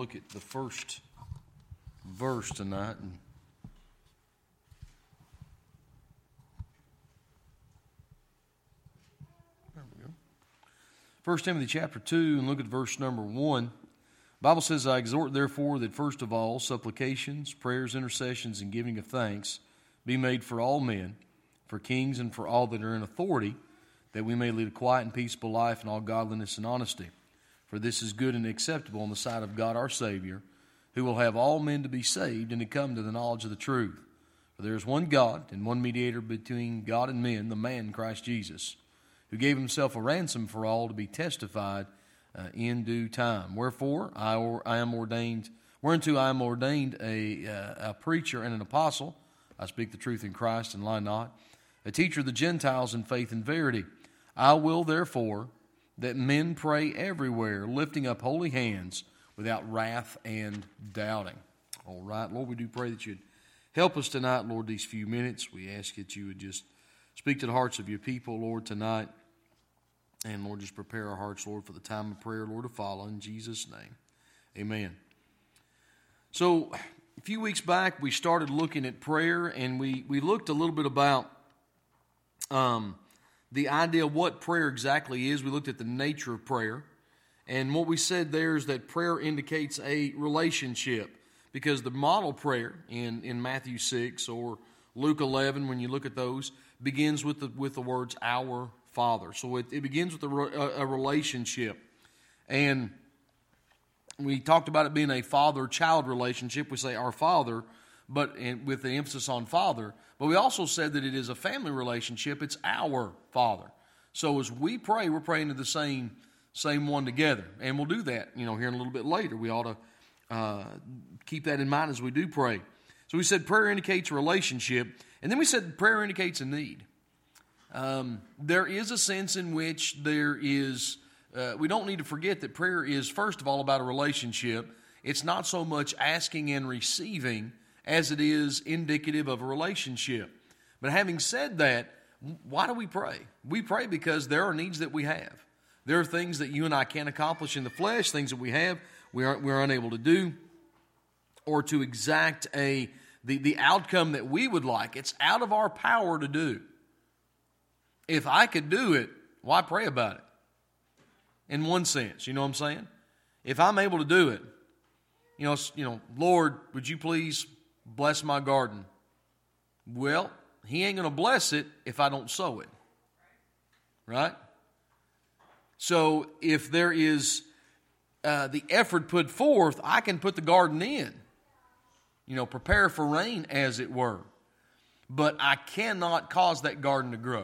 look at the first verse tonight. There we go. 1 Timothy chapter 2, and look at verse number 1. The Bible says, I exhort therefore that first of all supplications, prayers, intercessions, and giving of thanks be made for all men, for kings and for all that are in authority, that we may lead a quiet and peaceable life in all godliness and honesty. For this is good and acceptable in the sight of God our Savior, who will have all men to be saved and to come to the knowledge of the truth. For there is one God and one mediator between God and men, the man Christ Jesus, who gave himself a ransom for all to be testified in due time. Wherefore I am ordained, whereunto I am ordained a preacher and an apostle. I speak the truth in Christ and lie not. A teacher of the Gentiles in faith and verity. I will therefore that men pray everywhere, lifting up holy hands without wrath and doubting. All right, Lord, we do pray that you'd help us tonight, Lord, these few minutes. We ask that you would just speak to the hearts of your people, Lord, tonight. And, Lord, just prepare our hearts, Lord, for the time of prayer, Lord, to follow. In Jesus' name, amen. So, a few weeks back, we started looking at prayer, and we looked a little bit about the idea of what prayer exactly is. We looked at the nature of prayer. And what we said there is that prayer indicates a relationship, because the model prayer in Matthew 6 or Luke 11, when you look at those, begins with the words, Our Father. So it begins with a relationship. And we talked about it being a father-child relationship. We say Our Father, but with the emphasis on Father. But we also said that it is a family relationship. It's our Father. So as we pray, we're praying to the same one together. And we'll do that, here in a little bit later. We ought to keep that in mind as we do pray. So we said prayer indicates a relationship. And then we said prayer indicates a need. There is a sense in which there is, we don't need to forget that prayer is, first of all, about a relationship. It's not so much asking and receiving as it is indicative of a relationship. But having said that, why do we pray? We pray because there are needs that we have. There are things that you and I can't accomplish in the flesh, things that we have we're unable to do, or to exact the outcome that we would like. It's out of our power to do. If I could do it, why pray about it? In one sense, you know what I'm saying? If I'm able to do it, Lord, would you please bless my garden? Well, he ain't going to bless it if I don't sow it. Right? So if there is the effort put forth, I can put the garden in. Prepare for rain, as it were. But I cannot cause that garden to grow.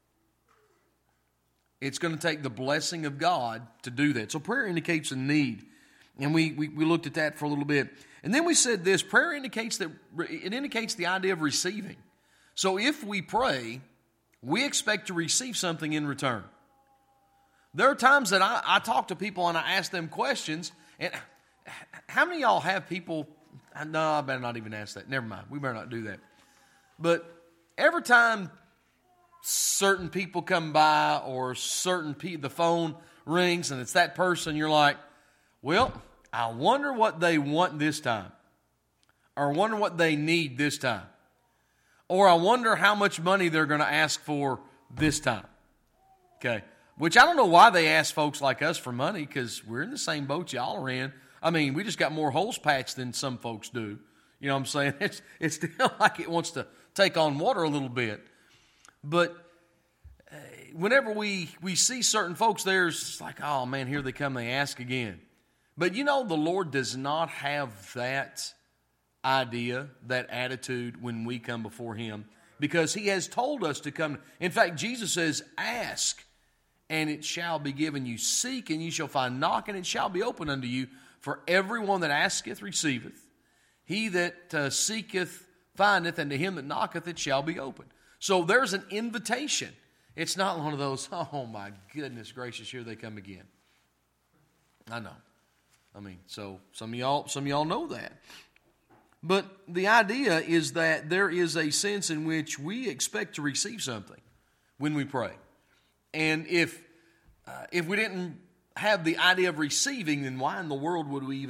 It's going to take the blessing of God to do that. So prayer indicates a need. And we looked at that for a little bit. And then we said this, prayer indicates the idea of receiving. So if we pray, we expect to receive something in return. There are times that I talk to people and I ask them questions. And how many of y'all have people, no, I better not even ask that. Never mind, we better not do that. But every time certain people come by or the phone rings and it's that person, you're like, well, I wonder what they want this time. Or I wonder what they need this time. Or I wonder how much money they're going to ask for this time. Okay. Which I don't know why they ask folks like us for money, because we're in the same boat y'all are in. I mean, we just got more holes patched than some folks do. You know what I'm saying? It's still like it wants to take on water a little bit. But whenever we see certain folks, there's like, oh man, here they come, they ask again. But the Lord does not have that idea, that attitude when we come before Him, because He has told us to come. In fact, Jesus says, ask and it shall be given you. Seek and you shall find. Knock and it shall be opened unto you. For everyone that asketh receiveth. He that seeketh findeth, and to him that knocketh it shall be opened. So there's an invitation. It's not one of those, oh my goodness gracious, here they come again. I know. So some of y'all know that. But the idea is that there is a sense in which we expect to receive something when we pray. And if we didn't have the idea of receiving, then why in the world would we even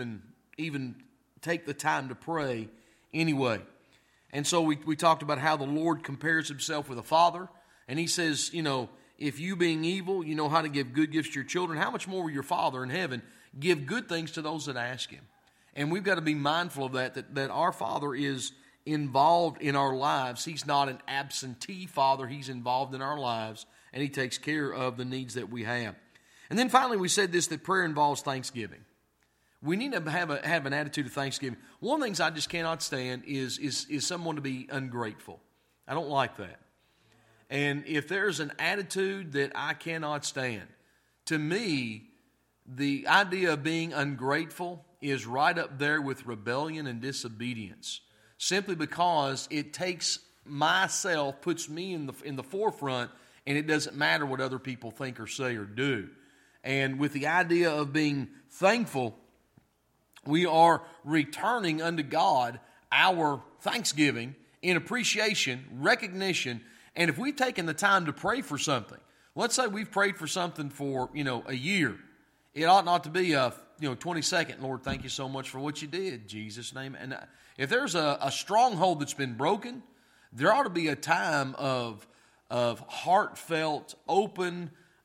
even take the time to pray anyway. And so we talked about how the Lord compares himself with a father. And he says, if you being evil, you know how to give good gifts to your children, how much more will your Father in heaven give good things to those that ask him? And we've got to be mindful of that our Father is involved in our lives. He's not an absentee Father. He's involved in our lives, and he takes care of the needs that we have. And then finally we said this, that prayer involves thanksgiving. We need to have an attitude of thanksgiving. One of the things I just cannot stand is someone to be ungrateful. I don't like that. And if there's an attitude that I cannot stand, to me, the idea of being ungrateful is right up there with rebellion and disobedience. Simply because it takes myself, puts me in the forefront, and it doesn't matter what other people think or say or do. And with the idea of being thankful, we are returning unto God our thanksgiving in appreciation, recognition. And if we've taken the time to pray for something, let's say we've prayed for something for, a year. It ought not to be a, 20-second, Lord, thank you so much for what you did, in Jesus' name. And if there's a stronghold that's been broken, there ought to be a time of heartfelt, open,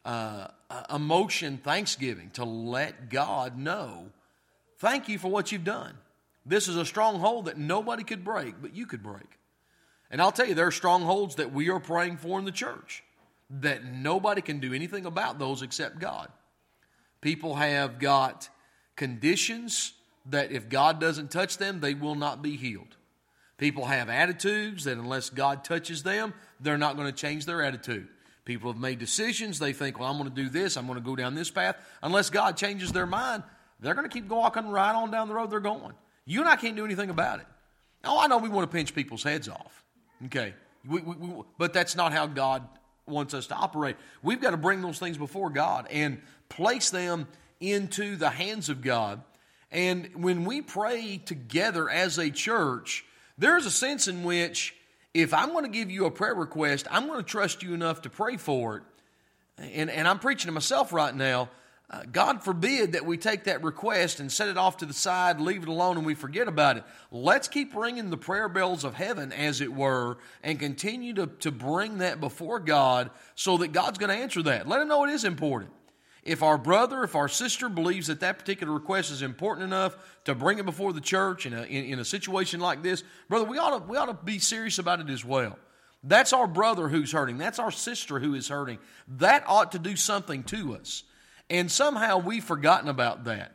emotion, thanksgiving to let God know, thank you for what you've done. This is a stronghold that nobody could break, but you could break. And I'll tell you, there are strongholds that we are praying for in the church that nobody can do anything about those except God. People have got conditions that if God doesn't touch them, they will not be healed. People have attitudes that unless God touches them, they're not going to change their attitude. People have made decisions. They think, well, I'm going to do this. I'm going to go down this path. Unless God changes their mind, they're going to keep walking right on down the road they're going. You and I can't do anything about it. Oh, I know we want to pinch people's heads off. Okay, but that's not how God wants us to operate. We've got to bring those things before God and place them into the hands of God. And when we pray together as a church, there's a sense in which if I'm going to give you a prayer request, I'm going to trust you enough to pray for it. And I'm preaching to myself right now. God forbid that we take that request and set it off to the side, leave it alone, and we forget about it. Let's keep ringing the prayer bells of heaven, as it were, and continue to bring that before God so that God's going to answer that. Let him know it is important. If our brother, if our sister believes that particular request is important enough to bring it before the church in a situation like this, brother, we ought to be serious about it as well. That's our brother who's hurting. That's our sister who is hurting. That ought to do something to us. And somehow we've forgotten about that.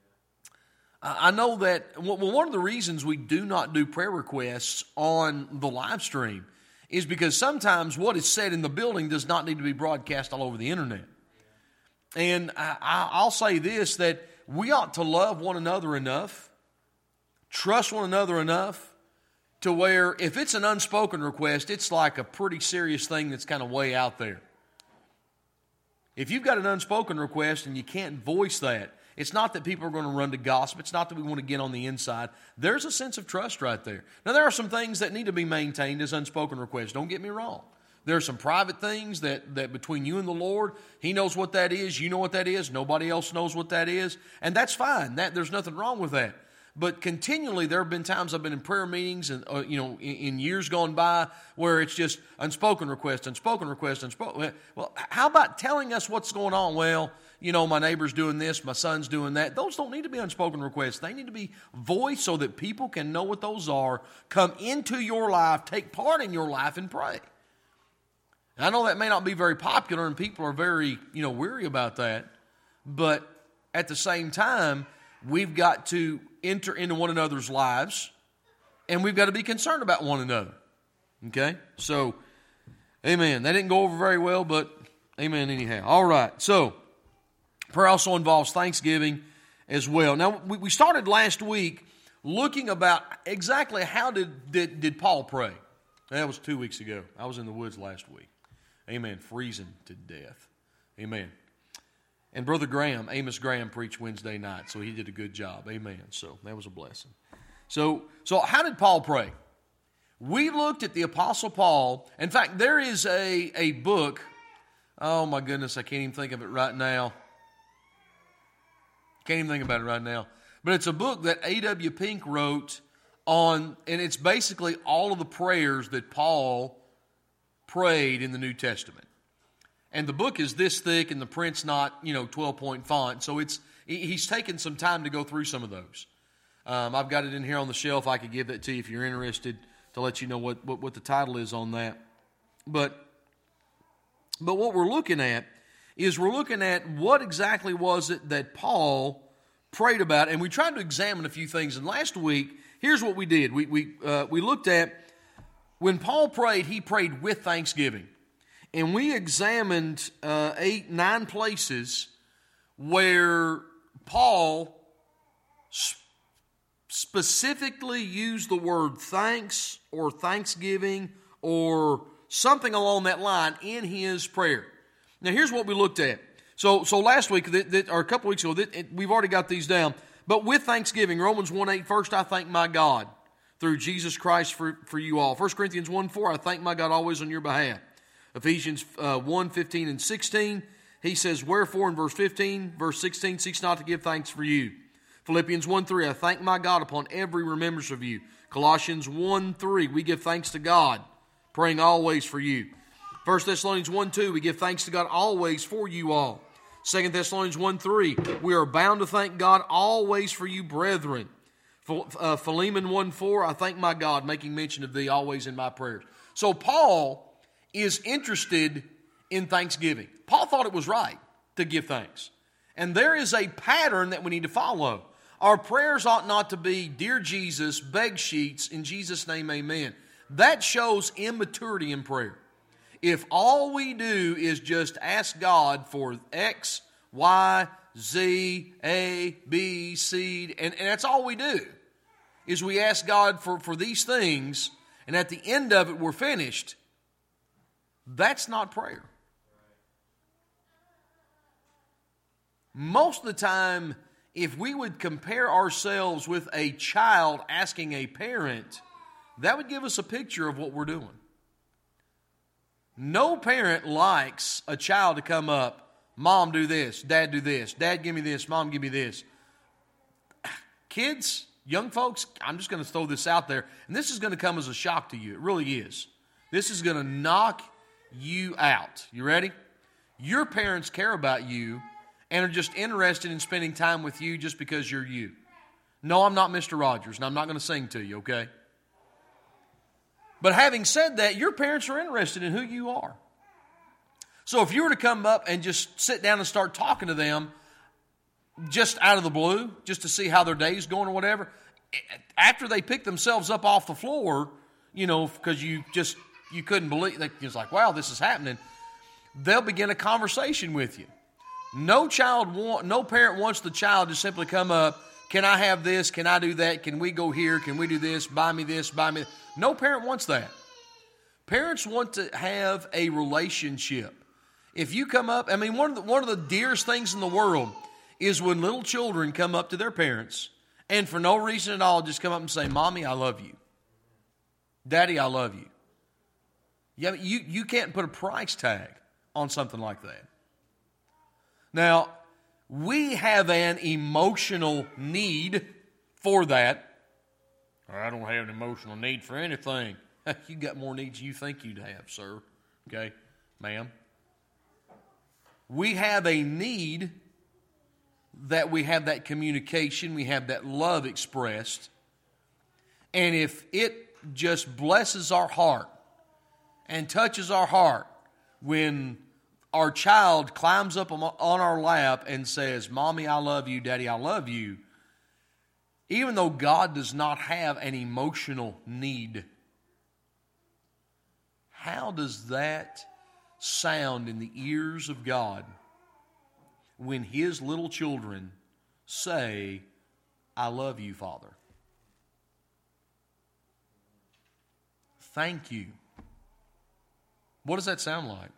I know that one of the reasons we do not do prayer requests on the live stream is because sometimes what is said in the building does not need to be broadcast all over the internet. And I'll say this, that we ought to love one another enough, trust one another enough, to where if it's an unspoken request, it's like a pretty serious thing that's kind of way out there. If you've got an unspoken request and you can't voice that, it's not that people are going to run to gossip. It's not that we want to get on the inside. There's a sense of trust right there. Now, there are some things that need to be maintained as unspoken requests. Don't get me wrong. There are some private things that between you and the Lord, He knows what that is. You know what that is. Nobody else knows what that is. And that's fine. There's nothing wrong with that. But continually, there have been times I've been in prayer meetings and in years gone by where it's just unspoken request, unspoken request, unspoken. Well, how about telling us what's going on? Well, my neighbor's doing this, my son's doing that. Those don't need to be unspoken requests. They need to be voiced so that people can know what those are, come into your life, take part in your life, and pray. And I know that may not be very popular, and people are very weary about that. But at the same time, we've got to enter into one another's lives, and we've got to be concerned about one another. Okay? So, amen. That didn't go over very well, but amen anyhow. All right. So, prayer also involves thanksgiving as well. Now, we started last week looking about exactly how did Paul pray. That was 2 weeks ago. I was in the woods last week. Amen. Freezing to death. Amen. And Brother Graham, Amos Graham, preached Wednesday night, so he did a good job. Amen. So that was a blessing. So how did Paul pray? We looked at the Apostle Paul. In fact, there is a book. Oh, my goodness, I can't even think of it right now. Can't even think about it right now. But it's a book that A.W. Pink wrote on, and it's basically all of the prayers that Paul prayed in the New Testament. And the book is this thick, and the print's not, 12-point font. So he's taken some time to go through some of those. I've got it in here on the shelf. I could give that to you if you're interested, to let you know what the title is on that. But what we're looking at is what exactly was it that Paul prayed about, and we tried to examine a few things. And last week, here's what we did. We looked at when Paul prayed, he prayed with thanksgiving. And we examined 9 places where Paul specifically used the word thanks or thanksgiving or something along that line in his prayer. Now, here's what we looked at. So last week, or a couple weeks ago, we've already got these down. But with thanksgiving, Romans 1:8, first I thank my God through Jesus Christ for you all. 1 Corinthians 1:4, I thank my God always on your behalf. Ephesians 1:15 and 16, he says, wherefore in verse 15, verse 16, cease not to give thanks for you. Philippians 1:3, I thank my God upon every remembrance of you. Colossians 1:3, we give thanks to God, praying always for you. 1 Thessalonians 1:2, we give thanks to God always for you all. 2 Thessalonians 1:3, we are bound to thank God always for you, brethren. Philemon 1:4, I thank my God, making mention of thee always in my prayers. So Paul is interested in thanksgiving. Paul thought it was right to give thanks. And there is a pattern that we need to follow. Our prayers ought not to be, dear Jesus, beg sheets, in Jesus' name, amen. That shows immaturity in prayer. If all we do is just ask God for X, Y, Z, A, B, C, and that's all we do, is we ask God for these things, and at the end of it we're finished, that's not prayer. Most of the time, if we would compare ourselves with a child asking a parent, that would give us a picture of what we're doing. No parent likes a child to come up, Mom, do this, Dad, do this, Dad, give me this, Mom, give me this. Kids, young folks, I'm just going to throw this out there, and this is going to come as a shock to you. It really is. This is going to knock you out. You ready? Your parents care about you and are just interested in spending time with you just because you're you. No, I'm not Mr. Rogers, and I'm not going to sing to you, okay? But having said that, your parents are interested in who you are. So if you were to come up and just sit down and start talking to them just out of the blue, just to see how their day's going or whatever, after they pick themselves up off the floor, because you couldn't believe, it's like, wow, this is happening, they'll begin a conversation with you. No parent wants the child to simply come up, can I have this, can I do that, can we go here, can we do this, buy me this, buy me that. No parent wants that. Parents want to have a relationship. If you come up, one of the dearest things in the world is when little children come up to their parents and for no reason at all just come up and say, Mommy, I love you. Daddy, I love you. Yeah, you can't put a price tag on something like that. Now, we have an emotional need for that. I don't have an emotional need for anything. You got more needs than you think you'd have, sir. Okay, ma'am. We have a need that we have that communication, we have that love expressed. And if it just blesses our heart and touches our heart when our child climbs up on our lap and says, Mommy, I love you, Daddy, I love you, even though God does not have an emotional need, how does that sound in the ears of God when His little children say, I love you, Father? Thank you. What does that sound like?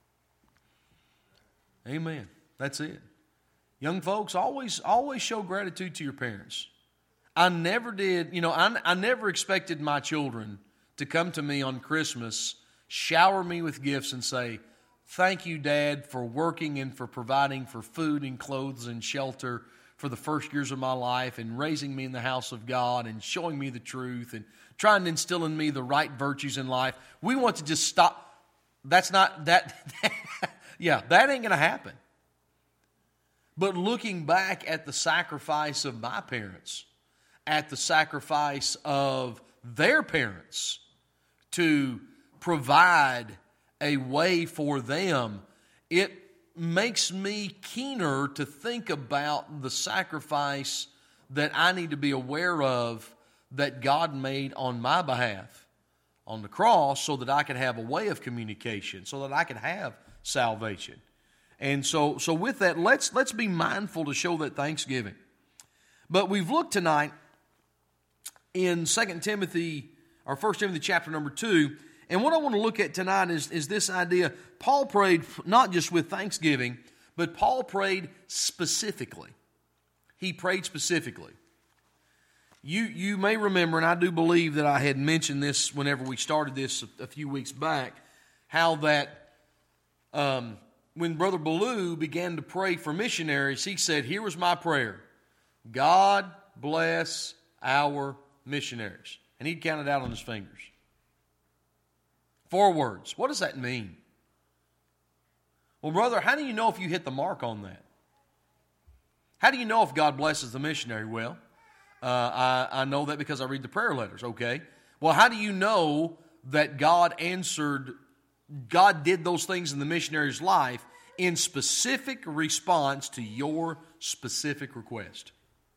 Amen. That's it. Young folks, always show gratitude to your parents. I never did, I never expected my children to come to me on Christmas, shower me with gifts and say, thank you, Dad, for working and for providing for food and clothes and shelter for the first years of my life and raising me in the house of God and showing me the truth and trying to instill in me the right virtues in life. We want to just stop. That's not, that ain't going to happen. But looking back at the sacrifice of my parents, at the sacrifice of their parents to provide a way for them, it makes me keener to think about the sacrifice that I need to be aware of that God made on my behalf on the cross so that I could have a way of communication, so that I could have salvation. And so with that, let's be mindful to show that thanksgiving. But we've looked tonight in 2 Timothy, or 1 Timothy chapter number 2, and what I want to look at tonight is this idea. Paul prayed not just with thanksgiving, but Paul prayed specifically. He prayed specifically. You may remember, and I do believe that I had mentioned this whenever we started this a few weeks back, how that when Brother Ballou began to pray for missionaries, he said, here was my prayer: God bless our missionaries. And he'd count it out on his fingers. 4 words. What does that mean? Well, brother, how do you know if you hit the mark on that? How do you know if God blesses the missionary? Well, I know that because I read the prayer letters, okay? Well, how do you know that God did those things in the missionary's life in specific response to your specific request?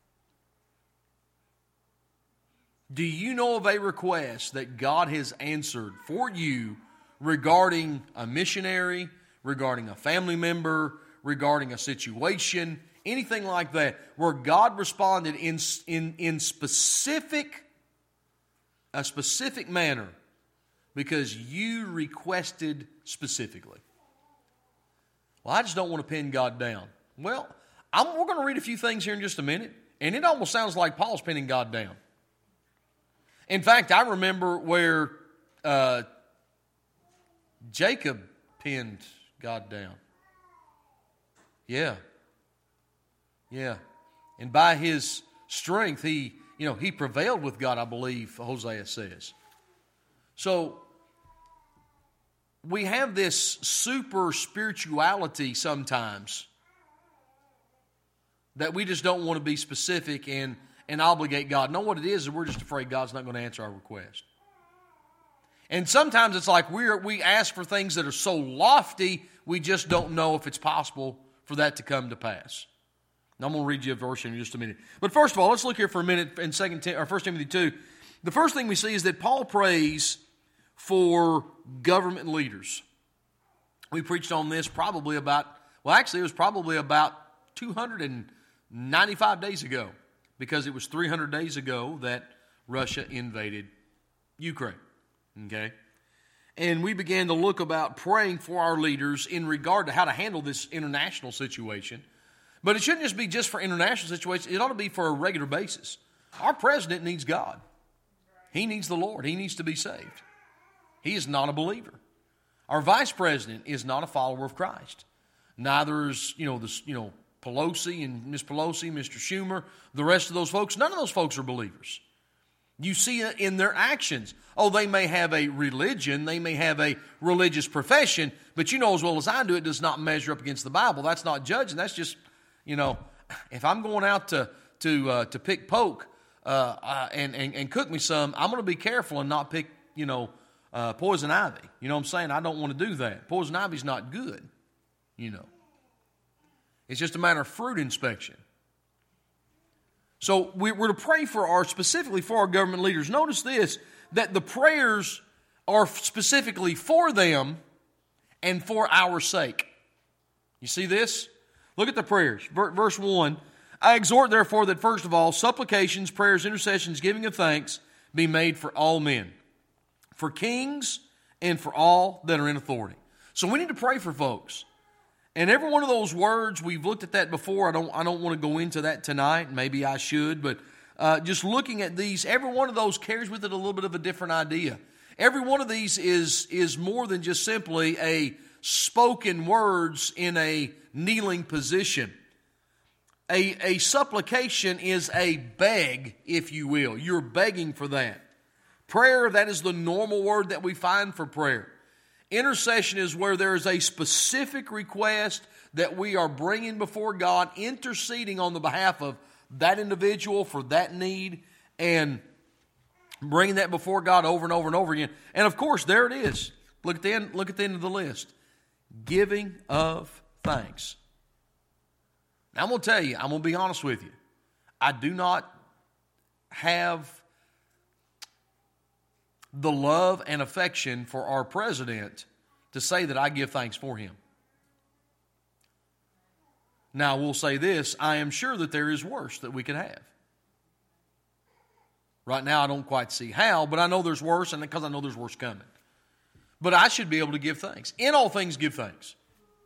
Do you know of a request that God has answered for you regarding a missionary, regarding a family member, regarding a situation, anything like that, where God responded in a specific manner because you requested specifically? Well, I just don't want to pin God down. Well, we're going to read a few things here in just a minute, and it almost sounds like Paul's pinning God down. In fact, I remember where Jacob pinned God down. Yeah. And by his strength, he prevailed with God, I believe Hosea says. So we have this super spirituality sometimes that we just don't want to be specific and obligate God. No, what it is we're just afraid God's not going to answer our request. And sometimes it's like we ask for things that are so lofty, we just don't know if it's possible for that to come to pass. Now, I'm going to read you a verse in just a minute. But first of all, let's look here for a minute in 1 Timothy 2. The first thing we see is that Paul prays for government leaders. We preached on this it was probably about 295 days ago, because it was 300 days ago that Russia invaded Ukraine. Okay? And we began to look about praying for our leaders in regard to how to handle this international situation. But it shouldn't just be just for international situations. It ought to be for a regular basis. Our president needs God. He needs the Lord. He needs to be saved. He is not a believer. Our vice president is not a follower of Christ. Neither is, Pelosi and Ms. Pelosi, Mr. Schumer, the rest of those folks. None of those folks are believers. You see it in their actions. Oh, they may have a religion, they may have a religious profession, but you know as well as I do, it does not measure up against the Bible. That's not judging. That's just, if I'm going out to pick poke and cook me some, I'm going to be careful and not pick, poison ivy. You know what I'm saying? I don't want to do that. Poison ivy's not good, It's just a matter of fruit inspection. So we're to pray specifically for our government leaders. Notice this, that the prayers are specifically for them and for our sake. You see this? Look at the prayers. Verse 1, I exhort therefore that first of all, supplications, prayers, intercessions, giving of thanks be made for all men, for kings and for all that are in authority. So we need to pray for folks. And every one of those words, we've looked at that before. I don't want to go into that tonight. Maybe I should, but just looking at these, every one of those carries with it a little bit of a different idea. Every one of these is more than just simply a spoken words in a kneeling position. A supplication is a beg, if you will. You're begging for that. Prayer, that is the normal word that we find for prayer. Intercession is where there is a specific request that we are bringing before God, interceding on the behalf of that individual for that need, and bringing that before God over and over and over again. And of course, there it is. Look at the end of the list. Giving of thanks. Now, I'm going to tell you, I'm going to be honest with you. I do not have the love and affection for our president to say that I give thanks for him. Now, I will say this, I am sure that there is worse that we could have. Right now, I don't quite see how, but I know there's worse, and because I know there's worse coming. But I should be able to give thanks. In all things, give thanks.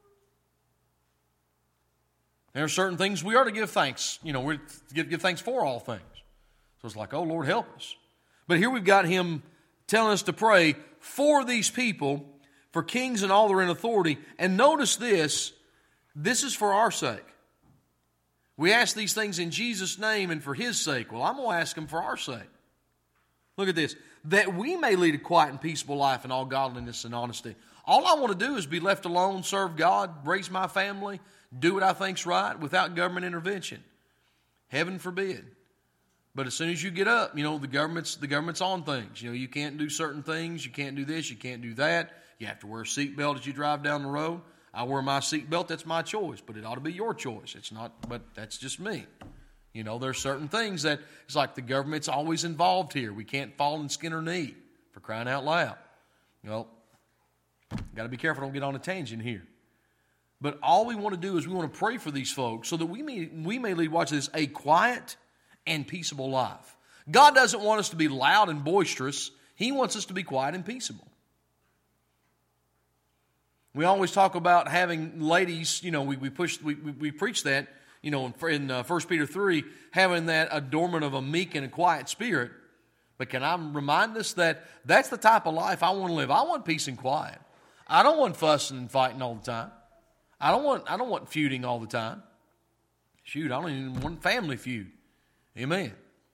There are certain things we are to give thanks. You know, we give thanks for all things. So it's like, oh, Lord, help us. But here we've got him telling us to pray for these people, for kings and all that are in authority. And notice this is for our sake. We ask these things in Jesus' name and for His sake. Well, I'm going to ask them for our sake. Look at this. That we may lead a quiet and peaceable life in all godliness and honesty. All I want to do is be left alone, serve God, raise my family, do what I think's right without government intervention. Heaven forbid. But as soon as you get up, you know, the government's on things. You know, you can't do certain things. You can't do this. You can't do that. You have to wear a seatbelt as you drive down the road. I wear my seatbelt. That's my choice. But it ought to be your choice. It's not, but that's just me. You know, there's certain things that it's like the government's always involved here. We can't fall and skin our knee, for crying out loud. Well, got to be careful. Don't get on a tangent here. But all we want to do is we want to pray for these folks so that we may lead, watch this, a quiet and peaceable life. God doesn't want us to be loud and boisterous. He wants us to be quiet and peaceable. We always talk about having ladies, you know, we preach that, you know, in 1 Peter 3, having that adornment of a meek and a quiet spirit. But can I remind us that that's the type of life I want to live? I want peace and quiet. I don't want fussing and fighting all the time. I don't want feuding all the time. Shoot, I don't even want family feud. Amen.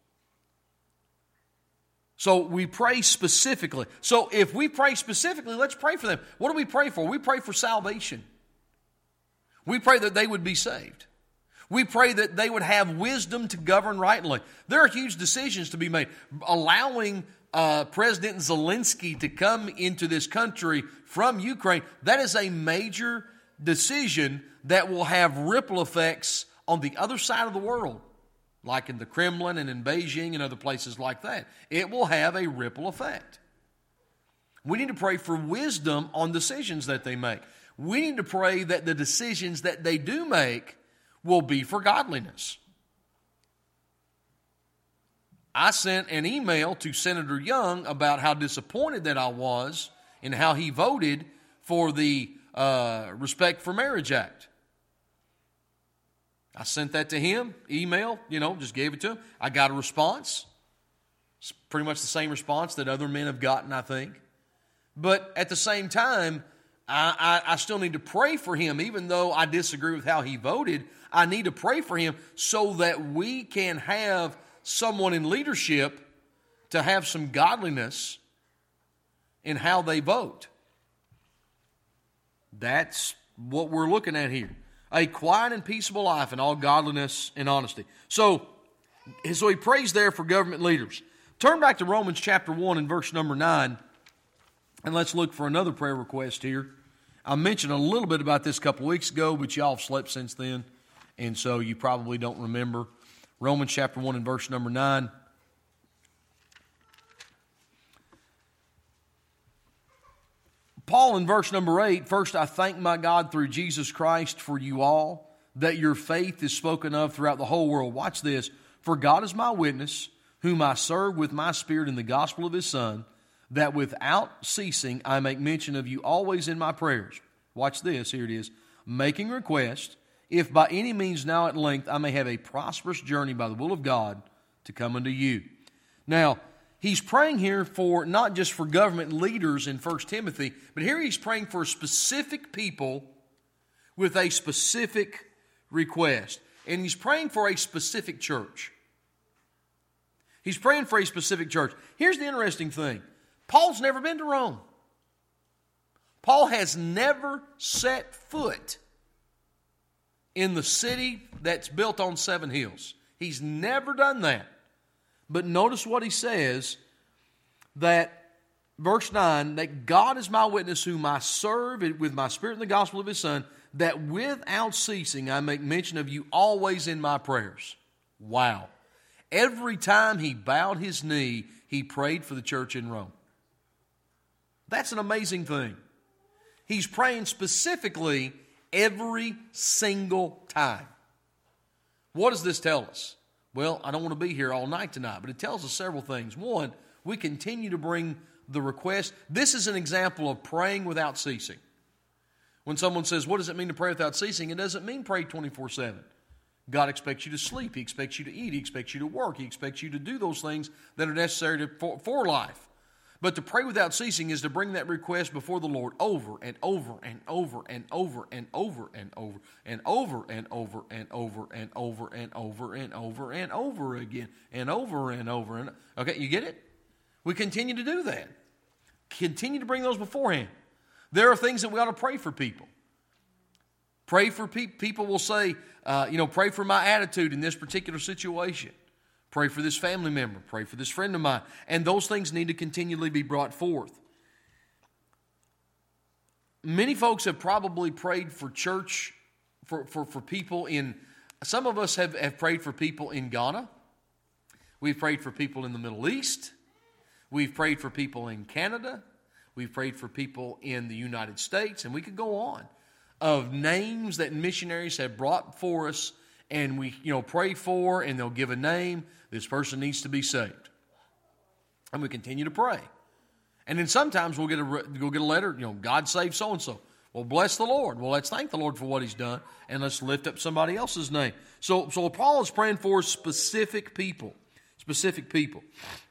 So we pray specifically. So if we pray specifically, let's pray for them. What do we pray for? We pray for salvation. We pray that they would be saved. We pray that they would have wisdom to govern rightly. There are huge decisions to be made. Allowing President Zelensky to come into this country from Ukraine, that is a major decision that will have ripple effects on the other side of the world, like in the Kremlin and in Beijing and other places like that. It will have a ripple effect. We need to pray for wisdom on decisions that they make. We need to pray that the decisions that they do make will be for godliness. I sent an email to Senator Young about how disappointed that I was in how he voted for the Respect for Marriage Act. I sent that to him, email, you know, just gave it to him. I got a response. It's pretty much the same response that other men have gotten, I think. But at the same time, I still need to pray for him. Even though I disagree with how he voted, I need to pray for him so that we can have someone in leadership to have some godliness in how they vote. That's what we're looking at here. A quiet and peaceable life in all godliness and honesty. So he prays there for government leaders. Turn back to Romans chapter 1 and verse number 9. And let's look for another prayer request here. I mentioned a little bit about this a couple weeks ago, but y'all have slept since then. And so you probably don't remember. Romans chapter 1 and verse number 9. Paul in verse number 8, first I thank my God through Jesus Christ for you all, that your faith is spoken of throughout the whole world. Watch this. For God is my witness, whom I serve with my spirit in the gospel of His Son, that without ceasing I make mention of you always in my prayers. Watch this, here it is. Making request, if by any means now at length I may have a prosperous journey by the will of God to come unto you. Now, he's praying here for not just for government leaders in 1 Timothy, but here he's praying for specific people with a specific request. and he's praying for a specific church. He's praying for a specific church. Here's the interesting thing. Paul's never been to Rome. Paul has never set foot in the city that's built on 7 hills. He's never done that. But notice what he says, that verse 9, that God is my witness whom I serve with my spirit in the gospel of his Son, that without ceasing I make mention of you always in my prayers. Wow. Every time he bowed his knee, he prayed for the church in Rome. That's an amazing thing. He's praying specifically every single time. What does this tell us? Well, I don't want to be here all night tonight, but it tells us several things. One, we continue to bring the request. This is an example of praying without ceasing. When someone says, what does it mean to pray without ceasing? It doesn't mean pray 24/7. God expects you to sleep. He expects you to eat. He expects you to work. He expects you to do those things that are necessary for life. But to pray without ceasing is to bring that request before the Lord over and over and over and over and over and over and over and over and over and over and over and over and over again and over and over and okay, you get it? We continue to do that. Continue to bring those beforehand. There are things that we ought to pray for people. Pray for people will say, pray for my attitude in this particular situation. Pray for this family member. Pray for this friend of mine. And those things need to continually be brought forth. Many folks have probably prayed for church, for people in, some of us have prayed for people in Ghana. We've prayed for people in the Middle East. We've prayed for people in Canada. We've prayed for people in the United States. And we could go on of names that missionaries have brought for us, and we pray for, and they'll give a name. This person needs to be saved. And we continue to pray. And then sometimes we'll get a letter, God saved so-and-so. Well, bless the Lord. Well, let's thank the Lord for what he's done, and let's lift up somebody else's name. So Paul is praying for specific people. Specific people.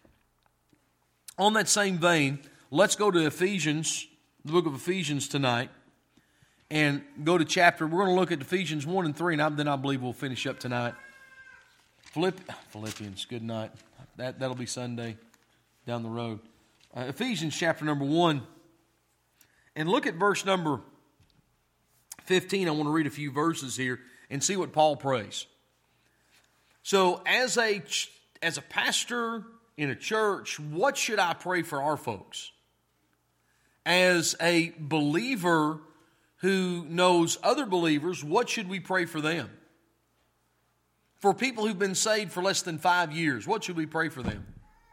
On that same vein, let's go to Ephesians, the book of Ephesians tonight, and go to chapter. We're going to look at Ephesians 1 and 3, and then I believe we'll finish up tonight. Philippians, good night. That'll be Sunday down the road. Ephesians chapter number 1. And look at verse number 15. I want to read a few verses here and see what Paul prays. So as a pastor in a church, what should I pray for our folks? As a believer who knows other believers, what should we pray for them? For people who've been saved for less than 5 years, what should we pray for them?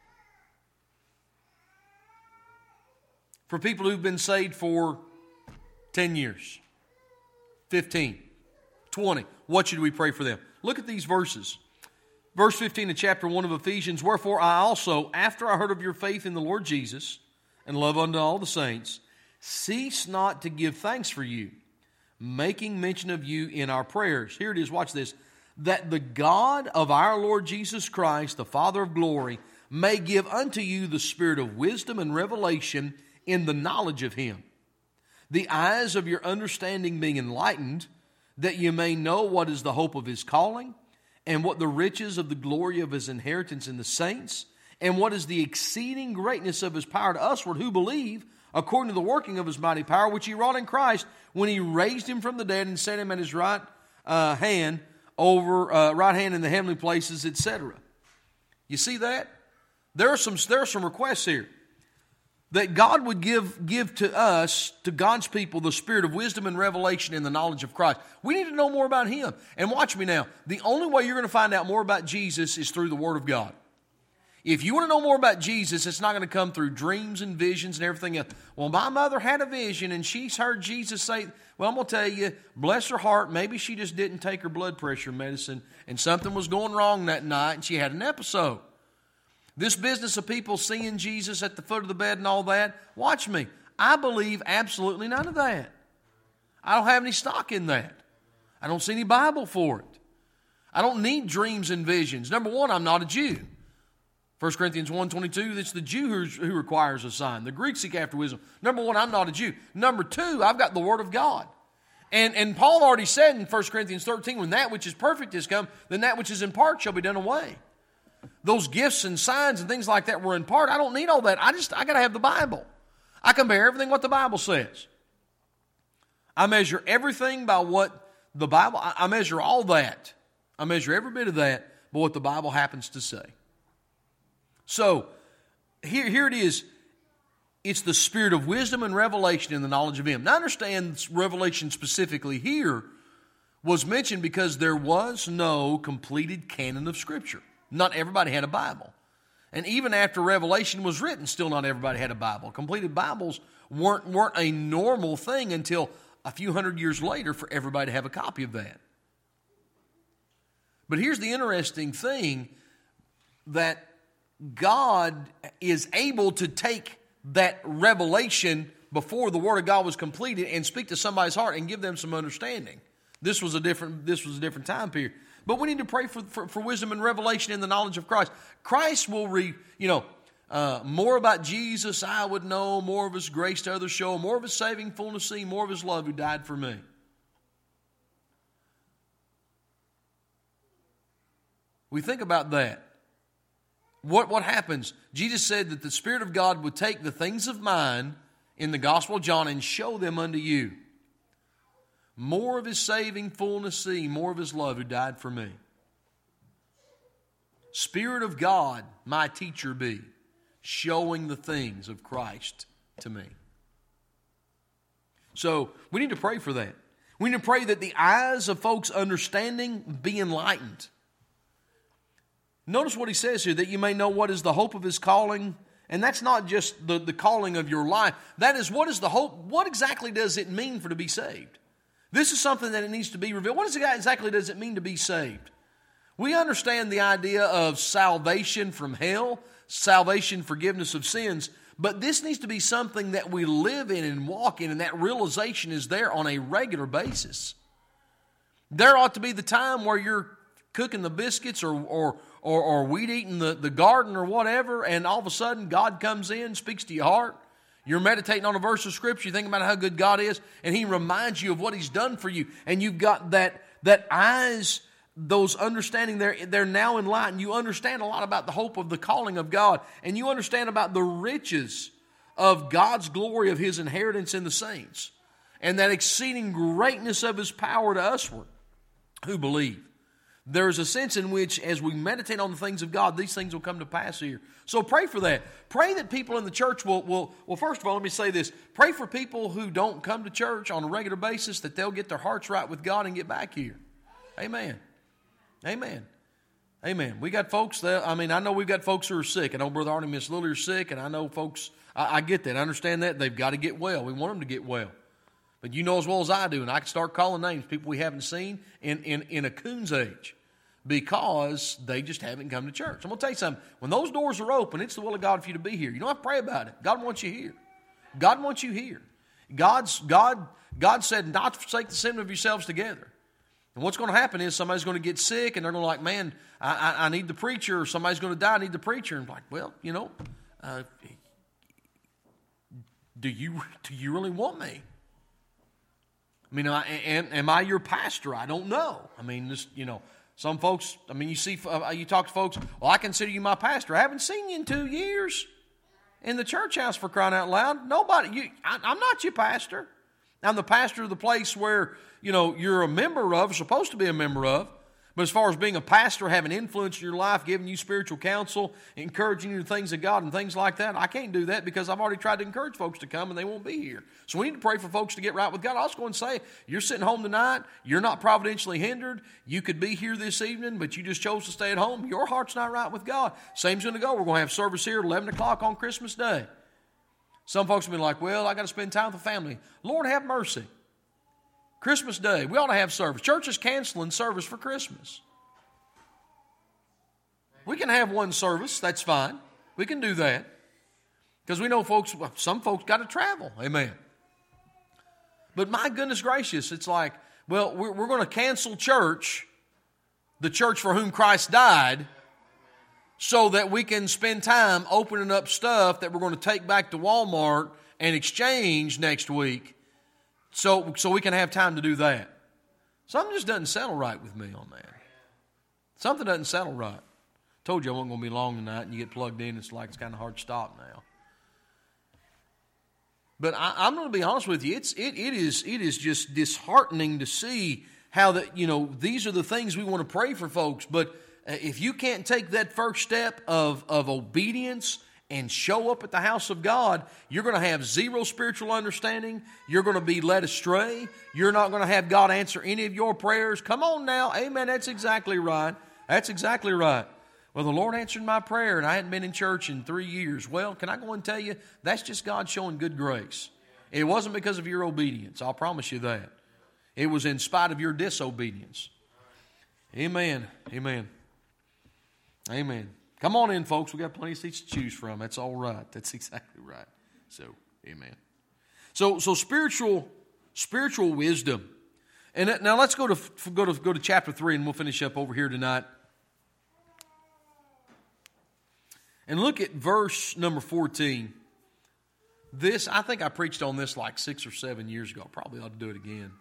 For people who've been saved for 10 years, 15, 20, what should we pray for them? Look at these verses. Verse 15 of chapter 1 of Ephesians, wherefore I also, after I heard of your faith in the Lord Jesus and love unto all the saints, cease not to give thanks for you, making mention of you in our prayers. Here it is, watch this. That the God of our Lord Jesus Christ, the Father of glory, may give unto you the spirit of wisdom and revelation in the knowledge of him, the eyes of your understanding being enlightened, that you may know what is the hope of his calling, and what the riches of the glory of his inheritance in the saints, and what is the exceeding greatness of his power to usward who believe, according to the working of his mighty power, which he wrought in Christ, when he raised him from the dead and set him at his right hand in the heavenly places, etc. You see that? There are some requests here. That God would give to us, to God's people, the spirit of wisdom and revelation in the knowledge of Christ. We need to know more about him. And watch me now. The only way you're going to find out more about Jesus is through the Word of God. If you want to know more about Jesus, it's not going to come through dreams and visions and everything else. Well, my mother had a vision and she's heard Jesus say, well, I'm going to tell you, bless her heart, maybe she just didn't take her blood pressure medicine and something was going wrong that night and she had an episode. This business of people seeing Jesus at the foot of the bed and all that, watch me. I believe absolutely none of that. I don't have any stock in that. I don't see any Bible for it. I don't need dreams and visions. Number one, I'm not a Jew. 1 Corinthians 1:22, it's the Jew who requires a sign. The Greeks seek after wisdom. Number one, I'm not a Jew. Number two, I've got the Word of God. And Paul already said in 1 Corinthians 13, when that which is perfect is come, then that which is in part shall be done away. Those gifts and signs and things like that were in part. I don't need all that. I got to have the Bible. I compare everything what the Bible says. I measure everything by what the Bible, I measure all that. I measure every bit of that by what the Bible happens to say. So, here it is. It's the spirit of wisdom and revelation in the knowledge of Him. Now understand, revelation specifically here was mentioned because there was no completed canon of Scripture. Not everybody had a Bible. And even after Revelation was written, still not everybody had a Bible. Completed Bibles weren't a normal thing until a few hundred years later for everybody to have a copy of that. But here's the interesting thing, that God is able to take that revelation before the Word of God was completed and speak to somebody's heart and give them some understanding. This was a different time period. But we need to pray for wisdom and revelation in the knowledge of Christ. Christ will more about Jesus I would know, more of His grace to others show, more of His saving fullness see, more of His love who died for me. We think about that. What happens? Jesus said that the Spirit of God would take the things of mine in the Gospel of John and show them unto you. More of His saving fullness see, more of His love who died for me. Spirit of God, my teacher be, showing the things of Christ to me. So, we need to pray for that. We need to pray that the eyes of folks' understanding be enlightened. Notice what he says here, that you may know what is the hope of His calling. And that's not just the calling of your life. That is, what is the hope? What exactly does it mean for to be saved? This is something that it needs to be revealed. What exactly does it mean to be saved? We understand the idea of salvation from hell, salvation, forgiveness of sins, but this needs to be something that we live in and walk in, and that realization is there on a regular basis. There ought to be the time where you're cooking the biscuits or weed eating the garden or whatever, and all of a sudden God comes in, speaks to your heart. You're meditating on a verse of Scripture, you think about how good God is, and He reminds you of what He's done for you. And you've got that eyes, those understanding, they're now enlightened. You understand a lot about the hope of the calling of God, and you understand about the riches of God's glory of His inheritance in the saints, and that exceeding greatness of His power to usward who believe. There's a sense in which, as we meditate on the things of God, these things will come to pass here. So pray for that. Pray that people in the church will first of all, let me say this. Pray for people who don't come to church on a regular basis, that they'll get their hearts right with God and get back here. Amen. Amen. Amen. We got folks that, I know we've got folks who are sick. I know Brother Arnie and Miss Lily are sick, and I know folks, I get that. I understand that. They've got to get well. We want them to get well. But you know as well as I do, and I can start calling names, people we haven't seen in a coon's age, because they just haven't come to church. I'm going to tell you something. When those doors are open, it's the will of God for you to be here. You don't have to pray about it. God wants you here. God wants you here. God said not to forsake the assembly of yourselves together. And what's going to happen is somebody's going to get sick, and they're going to like, man, I need the preacher, or somebody's going to die, I need the preacher. And like, well, do you really want me? Am I your pastor? I don't know. Some folks, you talk to folks, well, I consider you my pastor. I haven't seen you in 2 years in the church house, for crying out loud. I'm not your pastor. I'm the pastor of the place where, you're a member of, or supposed to be a member of. But as far as being a pastor, having influence in your life, giving you spiritual counsel, encouraging you to things of God and things like that, I can't do that because I've already tried to encourage folks to come and they won't be here. So we need to pray for folks to get right with God. I was going to say, you're sitting home tonight, you're not providentially hindered, you could be here this evening, but you just chose to stay at home. Your heart's not right with God. Same's going to go. We're going to have service here at 11 o'clock on Christmas Day. Some folks will be like, well, I got to spend time with the family. Lord, have mercy. Christmas Day, we ought to have service. Church is canceling service for Christmas. We can have one service, that's fine. We can do that. Because we know some folks got to travel. Amen. But my goodness gracious, it's like, well, we're going to cancel church, the church for whom Christ died, so that we can spend time opening up stuff that we're going to take back to Walmart and exchange next week so we can have time to do that. Something just doesn't settle right with me on that. Something doesn't settle right. Told you I wasn't going to be long tonight, and you get plugged in, it's like it's kind of hard to stop now. But I'm going to be honest with you, it is just disheartening to see how that, these are the things we want to pray for folks, but if you can't take that first step of obedience and show up at the house of God, you're going to have zero spiritual understanding. You're going to be led astray. You're not going to have God answer any of your prayers. Come on now. Amen. That's exactly right. That's exactly right. Well, the Lord answered my prayer, and I hadn't been in church in 3 years. Well, can I go and tell you, that's just God showing good grace. It wasn't because of your obedience. I'll promise you that. It was in spite of your disobedience. Amen. Amen. Amen. Come on in, folks. We've got plenty of seats to choose from. That's all right. That's exactly right. So, amen. So spiritual wisdom. And now let's go to chapter 3, and we'll finish up over here tonight. And look at verse number 14. This, I think I preached on this like 6 or 7 years ago. Probably ought to do it again.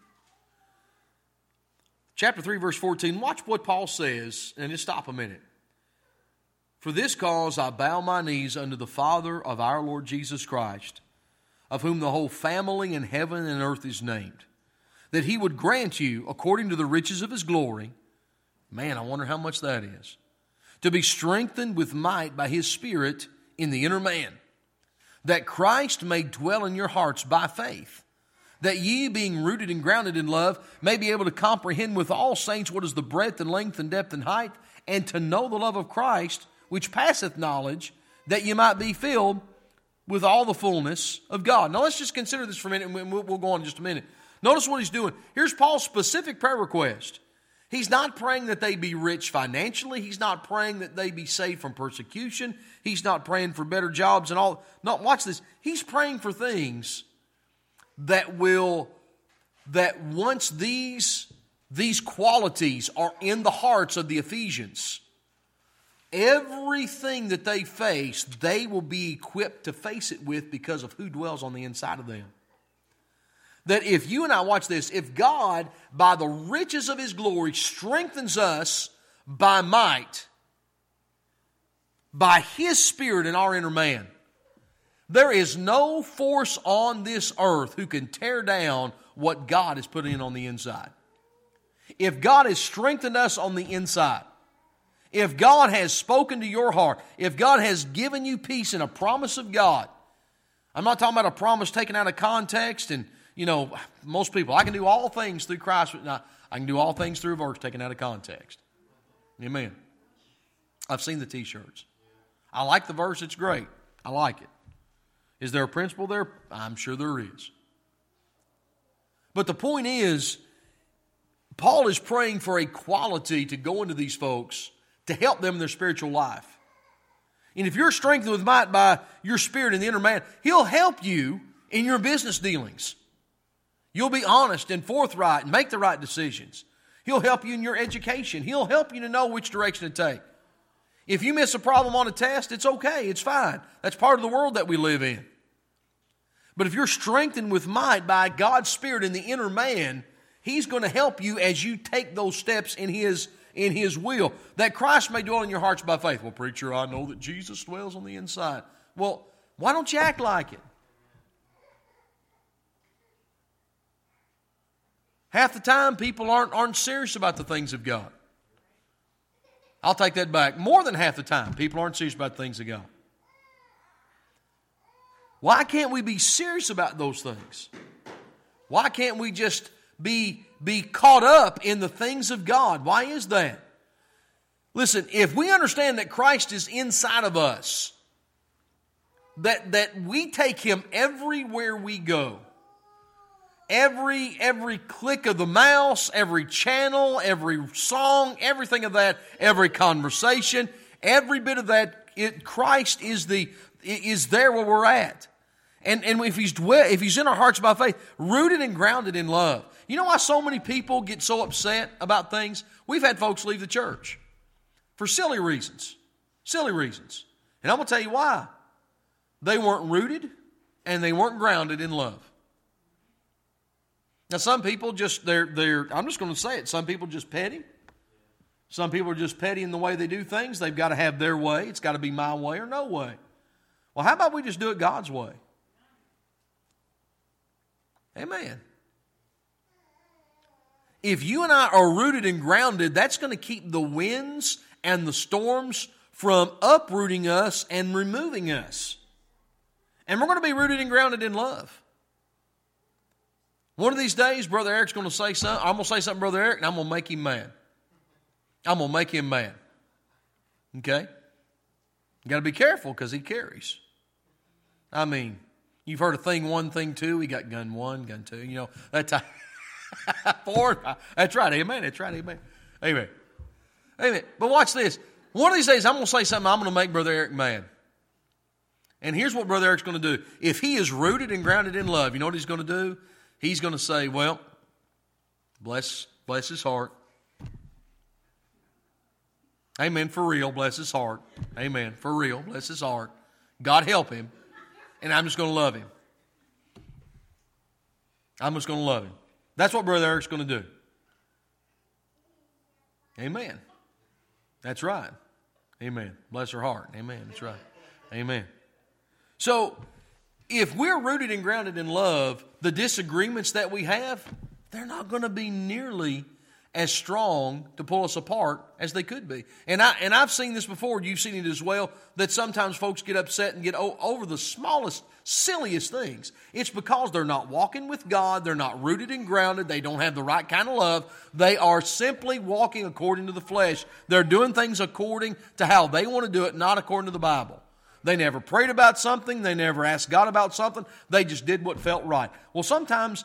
Chapter 3, verse 14. Watch what Paul says, and just stop a minute. For this cause I bow my knees unto the Father of our Lord Jesus Christ, of whom the whole family in heaven and earth is named, that He would grant you, according to the riches of His glory, man, I wonder how much that is, to be strengthened with might by His Spirit in the inner man, that Christ may dwell in your hearts by faith, that ye, being rooted and grounded in love, may be able to comprehend with all saints what is the breadth and length and depth and height, and to know the love of Christ, which passeth knowledge, that ye might be filled with all the fullness of God. Now let's just consider this for a minute, and we'll go on in just a minute. Notice what he's doing. Here's Paul's specific prayer request. He's not praying that they be rich financially. He's not praying that they be saved from persecution. He's not praying for better jobs and all. No, watch this. He's praying for things that once these qualities are in the hearts of the Ephesians, everything that they face, they will be equipped to face it with because of who dwells on the inside of them. That if you and I, watch this, if God, by the riches of His glory, strengthens us by might, by His Spirit in our inner man, there is no force on this earth who can tear down what God has put in on the inside. If God has strengthened us on the inside, if God has spoken to your heart, if God has given you peace and a promise of God, I'm not talking about a promise taken out of context and, most people, I can do all things through Christ. No, I can do all things through a verse taken out of context. Amen. I've seen the t-shirts. I like the verse. It's great. I like it. Is there a principle there? I'm sure there is. But the point is, Paul is praying for a quality to go into these folks to help them in their spiritual life. And if you're strengthened with might by your Spirit in the inner man, He'll help you in your business dealings. You'll be honest and forthright and make the right decisions. He'll help you in your education. He'll help you to know which direction to take. If you miss a problem on a test, it's okay. It's fine. That's part of the world that we live in. But if you're strengthened with might by God's Spirit in the inner man, He's going to help you as you take those steps in His will, that Christ may dwell in your hearts by faith. Well, preacher, I know that Jesus dwells on the inside. Well, why don't you act like it? Half the time, people aren't serious about the things of God. I'll take that back. More than half the time, people aren't serious about the things of God. Why can't we be serious about those things? Why can't we just be caught up in the things of God? Why is that? Listen, if we understand that Christ is inside of us, that we take Him everywhere we go, every click of the mouse, every channel, every song, everything of that, every conversation, every bit of that, Christ is there where we're at. And if He's in our hearts by faith, rooted and grounded in love. You know why so many people get so upset about things? We've had folks leave the church for silly reasons. Silly reasons. And I'm going to tell you why. They weren't rooted and they weren't grounded in love. Now, some people just, I'm just going to say it, some people just petty. Some people are just petty in the way they do things. They've got to have their way. It's got to be my way or no way. Well, how about we just do it God's way? Amen. If you and I are rooted and grounded, that's going to keep the winds and the storms from uprooting us and removing us. And we're going to be rooted and grounded in love. One of these days, Brother Eric's going to say something. I'm going to say something, Brother Eric, and I'm going to make him mad. I'm going to make him mad. Okay? You got to be careful because he carries. I mean, you've heard of thing one, thing two. He got gun one, gun two. You know, that time. Four. That's right. Amen. That's right. Amen. Amen. Amen. But watch this. One of these days, I'm going to say something. I'm going to make Brother Eric mad. And here's what Brother Eric's going to do. If he is rooted and grounded in love, you know what he's going to do? He's going to say, well, bless his heart. Amen. For real, bless his heart. Amen. For real, bless his heart. God help him. And I'm just going to love him. I'm just going to love him. That's what Brother Eric's going to do. Amen. That's right. Amen. Bless her heart. Amen. That's right. Amen. So, if we're rooted and grounded in love, the disagreements that we have, they're not going to be nearly as strong to pull us apart as they could be. And I've seen this before, you've seen it as well, that sometimes folks get upset and get over the smallest, silliest things. It's because they're not walking with God, they're not rooted and grounded, they don't have the right kind of love. They are simply walking according to the flesh. They're doing things according to how they want to do it, not according to the Bible. They never prayed about something, they never asked God about something, they just did what felt right. Well, sometimes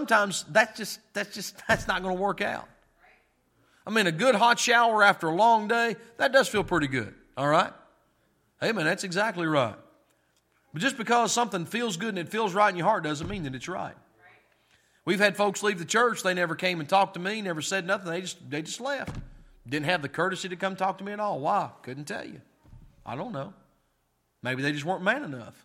that's not going to work out. I mean, a good hot shower after a long day, that does feel pretty good, all right? Amen, that's exactly right. But just because something feels good and it feels right in your heart doesn't mean that it's right. We've had folks leave the church, they never came and talked to me, never said nothing, they just left. Didn't have the courtesy to come talk to me at all. Why? Couldn't tell you. I don't know. Maybe they just weren't man enough.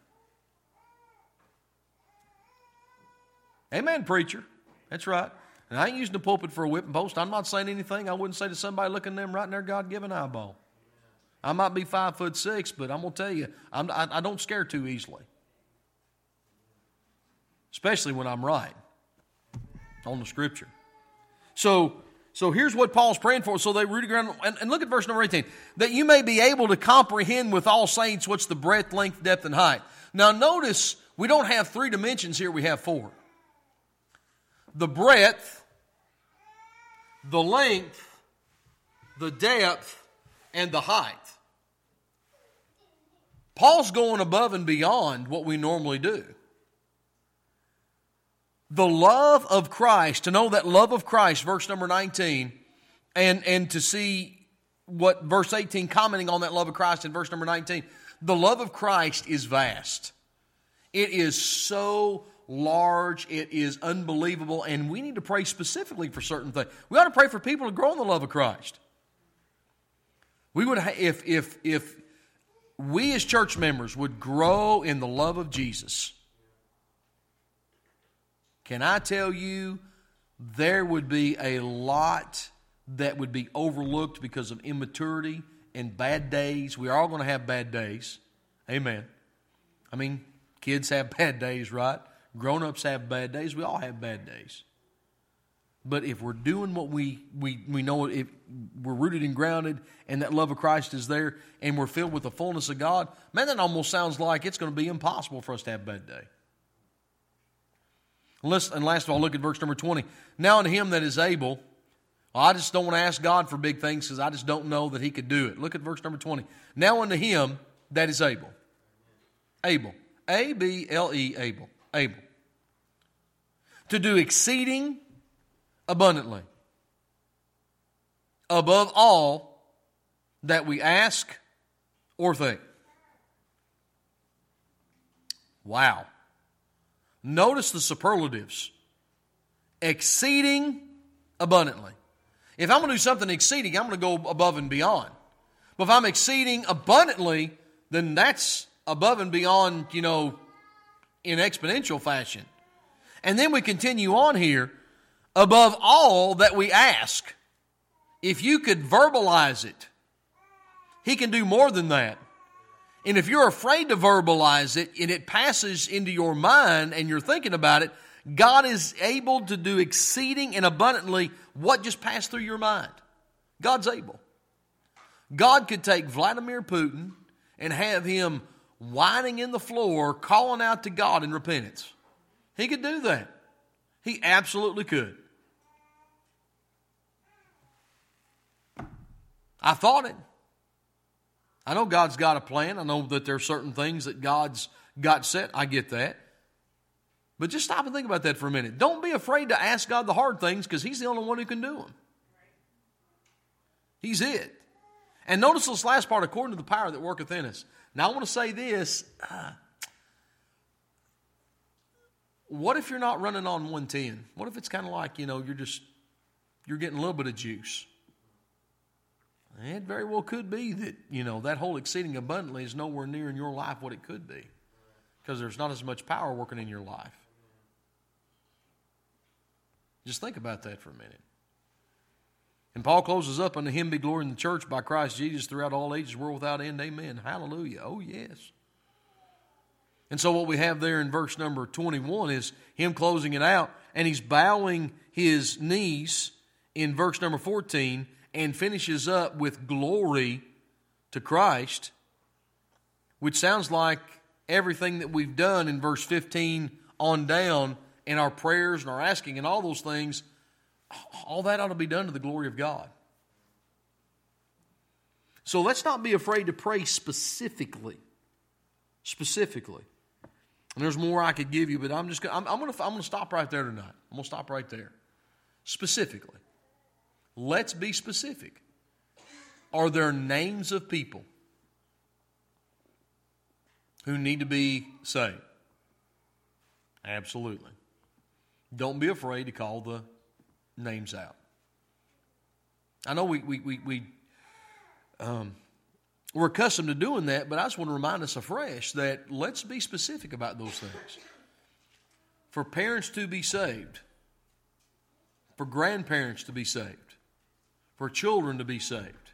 Amen, preacher. That's right. And I ain't using the pulpit for a whipping post. I'm not saying anything I wouldn't say to somebody looking them right in their God-given eyeball. I might be 5'6", but I'm going to tell you, I don't scare too easily. Especially when I'm right on the Scripture. So here's what Paul's praying for. So they rooted ground, and look at verse number 18. That you may be able to comprehend with all saints what's the breadth, length, depth, and height. Now notice, we don't have 3 dimensions here, we have 4. The breadth, the length, the depth, and the height. Paul's going above and beyond what we normally do. The love of Christ, to know that love of Christ, verse number 19, and to see what verse 18 commenting on that love of Christ in verse number 19, the love of Christ is vast. It is so large, it is unbelievable, and we need to pray specifically for certain things. We ought to pray for people to grow in the love of Christ. We would, if we as church members would grow in the love of Jesus, can I tell you, there would be a lot that would be overlooked because of immaturity and bad days. We are all going to have bad days. Amen. I mean, kids have bad days, right? Grown-ups have bad days. We all have bad days. But if we're doing what we know, if we're rooted and grounded and that love of Christ is there and we're filled with the fullness of God, man, that almost sounds like it's going to be impossible for us to have a bad day. And last of all, look at verse number 20. Now unto him that is able, I just don't want to ask God for big things because I just don't know that he could do it. Look at verse number 20. Now unto him that is able. Able. A-B-L-E, able. Able. To do exceeding abundantly, above all that we ask or think. Wow. Notice the superlatives. Exceeding abundantly. If I'm going to do something exceeding, I'm going to go above and beyond. But if I'm exceeding abundantly, then that's above and beyond, in exponential fashion. And then we continue on here. above all that we ask. If you could verbalize it, He can do more than that. And if you're afraid to verbalize it and it passes into your mind and you're thinking about it, God is able to do exceeding and abundantly what just passed through your mind. God's able. God could take Vladimir Putin and have him whining in the floor, calling out to God in repentance. He could do that. He absolutely could. I thought it. I know God's got a plan. I know that there are certain things that God's got set. I get that. But just stop and think about that for a minute. Don't be afraid to ask God the hard things because He's the only one who can do them. He's it. And notice this last part, according to the power that worketh in us. Now I want to say this. What if you're not running on 110? What if it's kind of like, you're getting a little bit of juice? It very well could be that, that whole exceeding abundantly is nowhere near in your life what it could be. Because there's not as much power working in your life. Just think about that for a minute. And Paul closes up, unto Him be glory in the church by Christ Jesus throughout all ages, world without end. Amen. Hallelujah. Oh, yes. And so what we have there in verse number 21 is Him closing it out, and He's bowing His knees in verse number 14 and finishes up with glory to Christ, which sounds like everything that we've done in verse 15 on down in our prayers and our asking and all those things, all that ought to be done to the glory of God. So let's not be afraid to pray specifically. Specifically. And there's more I could give you, but I'm going to stop right there tonight. I'm going to stop right there. Specifically. Let's be specific. Are there names of people who need to be saved? Absolutely. Don't be afraid to call the names out. I know we're accustomed to doing that, but I just want to remind us afresh that let's be specific about those things. For parents to be saved, for grandparents to be saved, for children to be saved,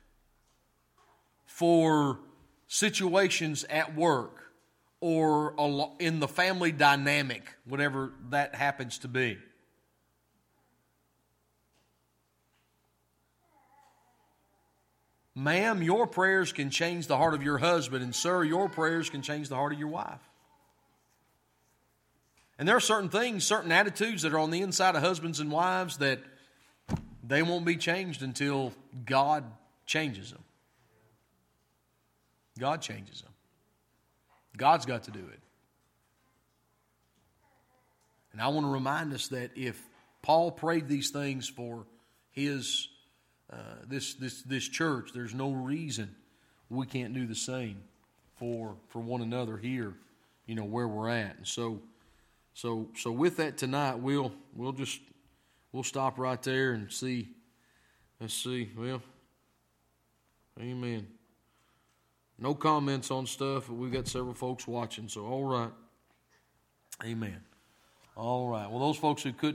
for situations at work or in the family dynamic, whatever that happens to be. Ma'am, your prayers can change the heart of your husband, and sir, your prayers can change the heart of your wife. And there are certain things, certain attitudes that are on the inside of husbands and wives that they won't be changed until God changes them. God changes them. God's got to do it. And I want to remind us that if Paul prayed these things for his this church, there's no reason we can't do the same for one another here, where we're at. And so with that tonight, we'll stop right there and see. Let's see. Well, amen. No comments on stuff, but we've got several folks watching. So all right. Amen. All right. Well, those folks who couldn't